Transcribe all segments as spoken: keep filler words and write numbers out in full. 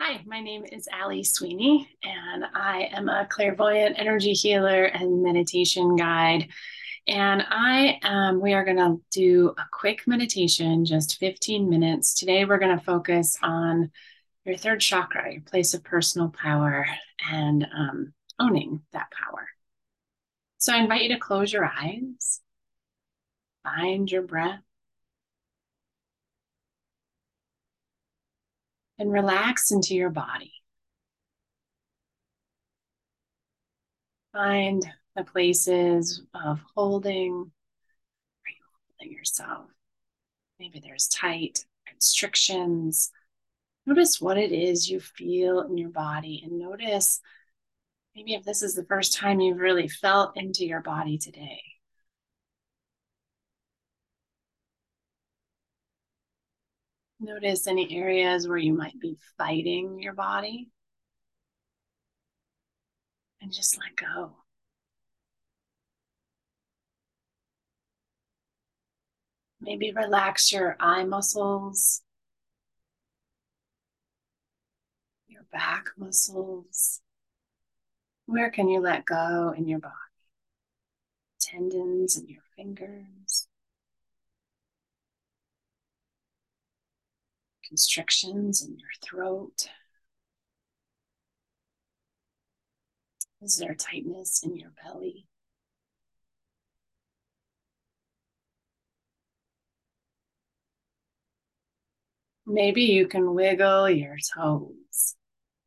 Hi, my name is Allie Sweeney, and I am a clairvoyant energy healer and meditation guide. And I um, we are going to do a quick meditation, just fifteen minutes. Today, we're going to focus on your third chakra, your place of personal power, and um, owning that power. So I invite you to close your eyes, find your breath, and relax into your body. Find the places of holding, are you holding yourself? Maybe there's tight constrictions. Notice what it is you feel in your body, and notice maybe if this is the first time you've really felt into your body today. Notice any areas where you might be fighting your body, and just let go. Maybe relax your eye muscles, your back muscles. Where can you let go in your body? Tendons in your fingers, constrictions in your throat. Is there tightness in your belly? Maybe you can wiggle your toes.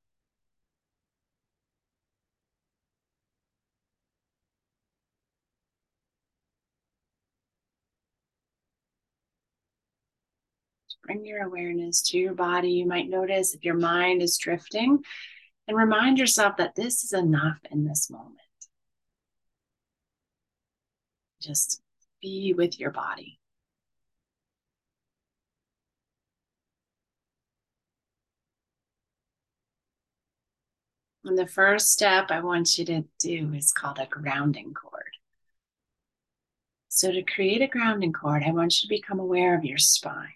Bring your awareness to your body. You might notice if your mind is drifting, and remind yourself that this is enough in this moment. Just be with your body. And the first step I want you to do is called a grounding cord. So to create a grounding cord, I want you to become aware of your spine.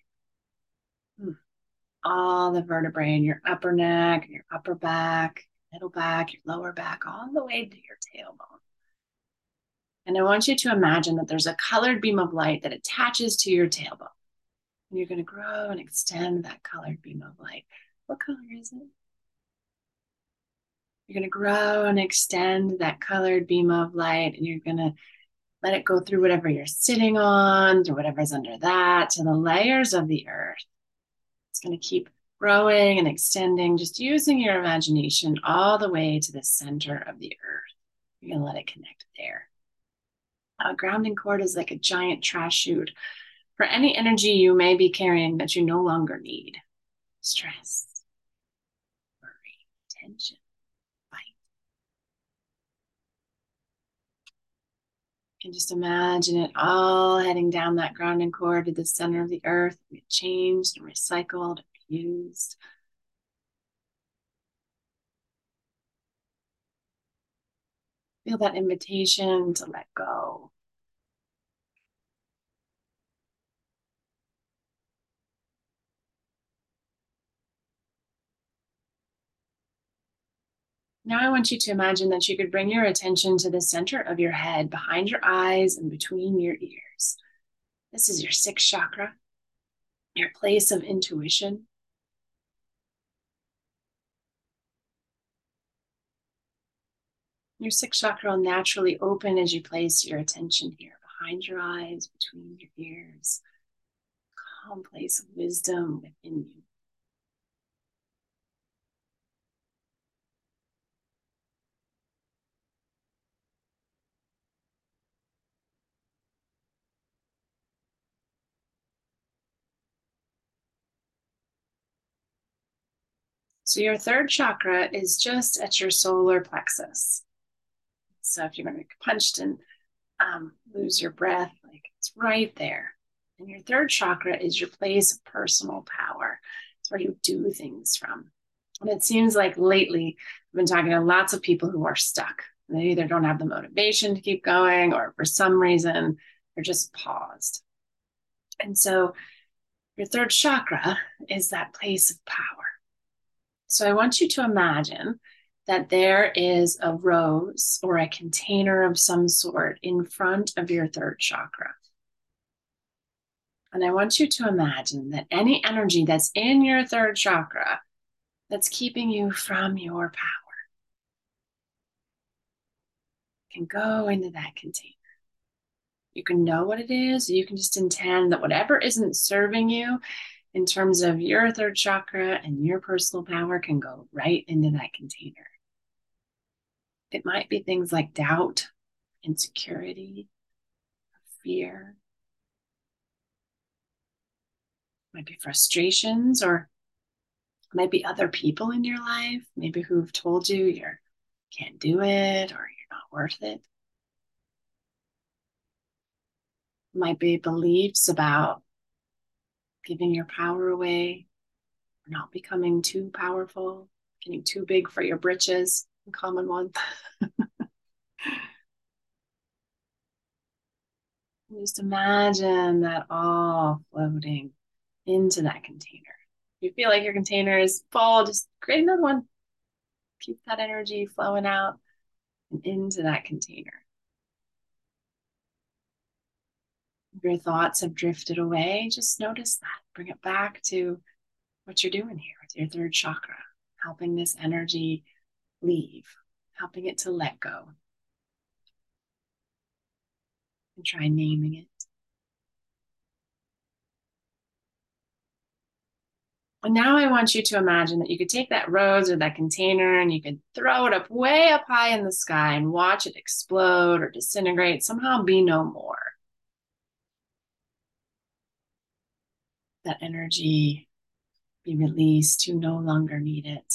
All the vertebrae in your upper neck, your upper back, middle back, your lower back, all the way to your tailbone. And I want you to imagine that there's a colored beam of light that attaches to your tailbone. And you're going to grow and extend that colored beam of light. What color is it? You're going to grow and extend that colored beam of light, and you're going to let it go through whatever you're sitting on, to whatever's under that, to the layers of the earth. It's going to keep growing and extending, just using your imagination all the way to the center of the earth. You're going to let it connect there. A grounding cord is like a giant trash chute for any energy you may be carrying that you no longer need. Stress, worry, tension, fight. You can just imagine it all heading down that grounding cord to the center of the earth, get changed and recycled, used. Feel that invitation to let go. Now I want you to imagine that you could bring your attention to the center of your head, behind your eyes and between your ears. This is your sixth chakra, your place of intuition. Your sixth chakra will naturally open as you place your attention here, behind your eyes, between your ears. Calm place of wisdom within you. So your third chakra is just at your solar plexus. So if you're going to get punched and um, lose your breath, like it's right there. And your third chakra is your place of personal power. It's where you do things from. And it seems like lately, I've been talking to lots of people who are stuck. They either don't have the motivation to keep going, or for some reason, they're just paused. And so your third chakra is that place of power. So I want you to imagine that there is a rose or a container of some sort in front of your third chakra. And I want you to imagine that any energy that's in your third chakra that's keeping you from your power can go into that container. You can know what it is. You can just intend that whatever isn't serving you in terms of your third chakra and your personal power can go right into that container. It might be things like doubt, insecurity, fear. It might be frustrations, or it might be other people in your life, maybe who've told you you can't do it or you're not worth it. It might be beliefs about giving your power away, or not becoming too powerful, getting too big for your britches, a common one. Just imagine that all floating into that container. If you feel like your container is full, just create another one. Keep that energy flowing out and into that container. If your thoughts have drifted away, just notice that. Bring it back to what you're doing here with your third chakra, helping this energy leave, helping it to let go. And try naming it. And now I want you to imagine that you could take that rose or that container and you could throw it up way up high in the sky and watch it explode or disintegrate, somehow be no more. That energy be released. You no longer need it.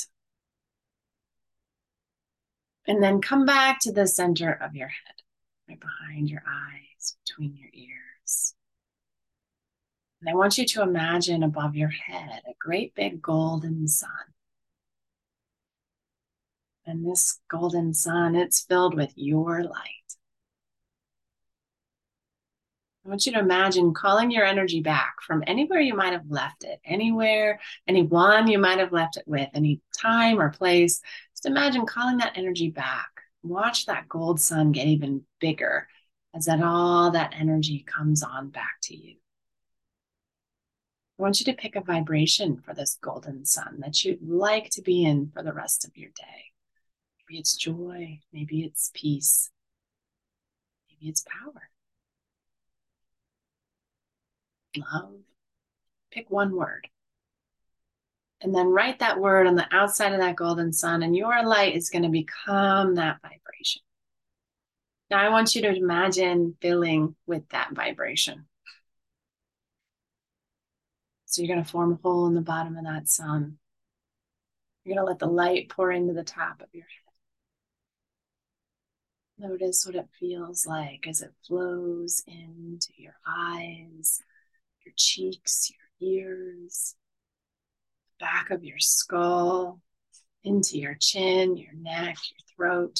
And then come back to the center of your head, right behind your eyes, between your ears. And I want you to imagine above your head a great big golden sun. And this golden sun, it's filled with your light. I want you to imagine calling your energy back from anywhere you might have left it, anywhere, anyone you might have left it with, any time or place. Just imagine calling that energy back. Watch that gold sun get even bigger as that all that energy comes on back to you. I want you to pick a vibration for this golden sun that you'd like to be in for the rest of your day. Maybe it's joy, maybe it's peace, maybe it's power, love. Pick one word. And then write that word on the outside of that golden sun, and your light is going to become that vibration. Now, I want you to imagine filling with that vibration. So you're going to form a hole in the bottom of that sun. You're going to let the light pour into the top of your head. Notice what it feels like as it flows into your eyes, your cheeks, your ears, the back of your skull, into your chin, your neck, your throat.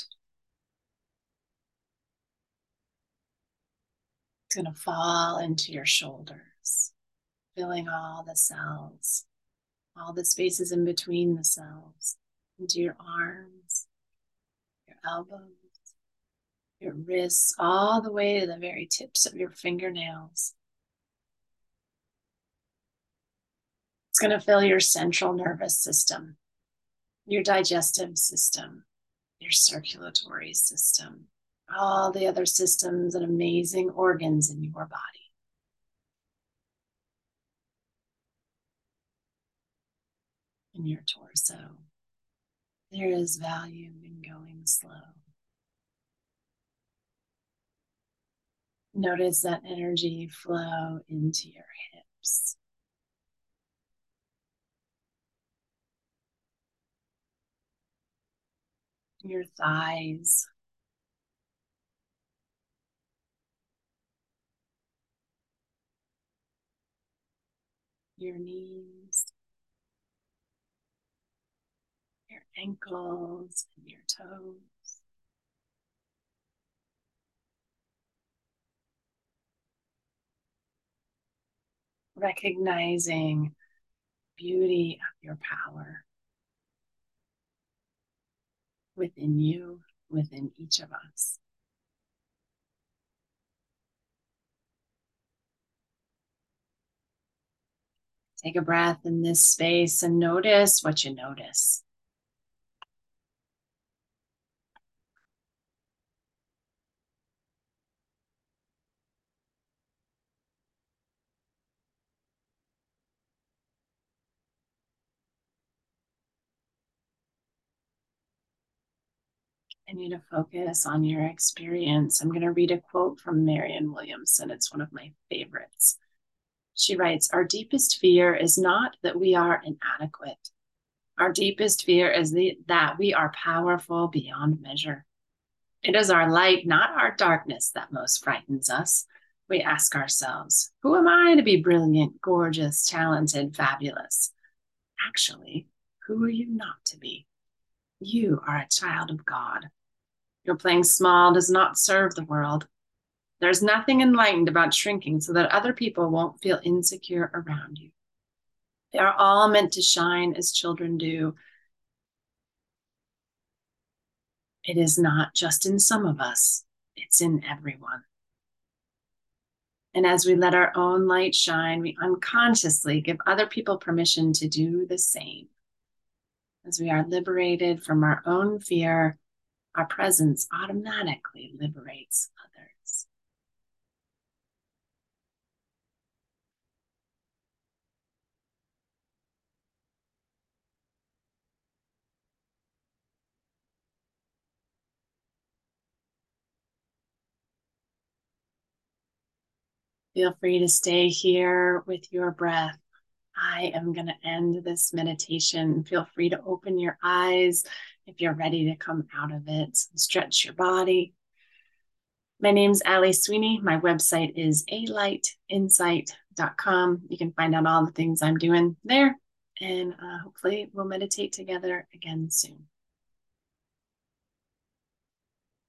It's going to fall into your shoulders, filling all the cells, all the spaces in between the cells, into your arms, your elbows, your wrists, all the way to the very tips of your fingernails. It's going to fill your central nervous system, your digestive system, your circulatory system, all the other systems and amazing organs in your body. In your torso. There is value in going slow. Notice that energy flow into your hips. Your thighs. Your knees. Your ankles and your toes. Recognizing beauty of your power. within you, within each of us. Take a breath in this space and notice what you notice. Continue to focus on your experience. I'm going to read a quote from Marianne Williamson. It's one of my favorites. She writes, "Our deepest fear is not that we are inadequate. Our deepest fear is the, that we are powerful beyond measure. It is our light, not our darkness, that most frightens us. We ask ourselves, who am I to be brilliant, gorgeous, talented, fabulous? Actually, who are you not to be? You are a child of God. Your playing small does not serve the world. There's nothing enlightened about shrinking so that other people won't feel insecure around you. They are all meant to shine as children do. It is not just in some of us, it's in everyone. And as we let our own light shine, we unconsciously give other people permission to do the same. As we are liberated from our own fear, our presence automatically liberates others. Feel free to stay here with your breath. I am going to end this meditation. Feel free to open your eyes if you're ready to come out of it. Stretch your body. My name's Ali Sweeney. My website is a light insight dot com. You can find out all the things I'm doing there. And uh, hopefully we'll meditate together again soon.